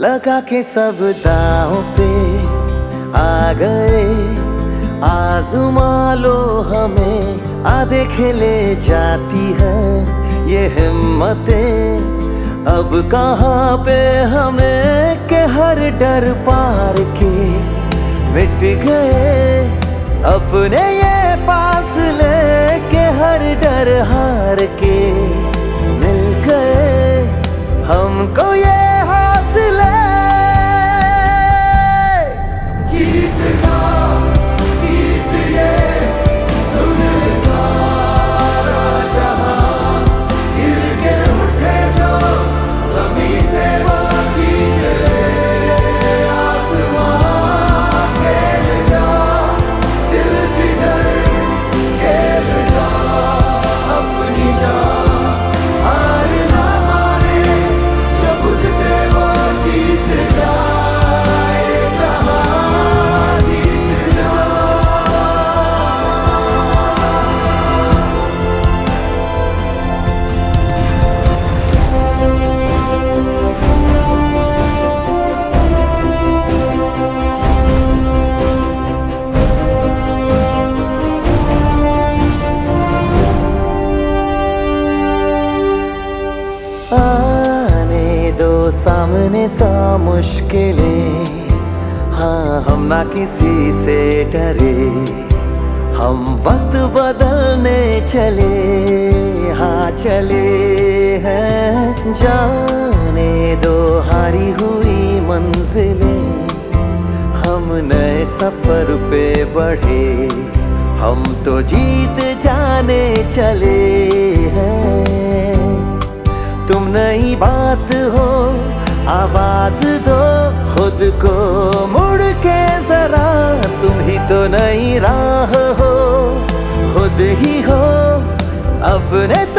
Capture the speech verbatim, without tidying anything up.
लगा के सब दांव पे आ गए, आज़मा लो हमें, आ देखे ले जाती है ये हिम्मतें अब कहाँ पे हमें, के हर डर पार के मिट गए अपने ये फासले, के हर डर हार के मिल गए हमको ये हौसले। जीत का गीत ये सुन ले सारा जहां, गिर के उठे जो ज़मीं से वो जीत ले आसमां, खेल जा दिल जिगर, खेल जा अपनी जान, हार ना माने जो खुद से वो जीत जाए जहां, जीत जा। आने दो सामने सा मुश्किलें, हाँ हम ना किसी से डरे, हम वक्त बदलने चले, हाँ चले हैं। जाने दो हारी हुई मंजिलें, हम नए सफर पे बढ़े, हम तो जीत जाने चले हैं। तुम नई बात हो, आवाज दो खुद को मुड़ के जरा, तुम ही तो नई राह हो, खुद ही हो अपने